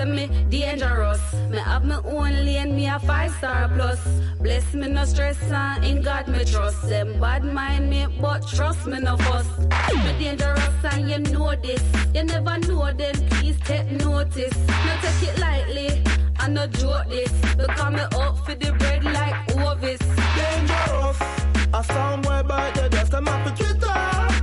say me dangerous. Me have my own lane, me a 5-star plus. Bless me no stress and in God me trust. Them bad mind me, but trust me no fuss. Me dangerous and you know this. You never know them, please take notice. No take it lightly, I no joke this. Because me up for the bread like Ovis. Dangerous, a somewhere by the desk, I'm up for Twitter.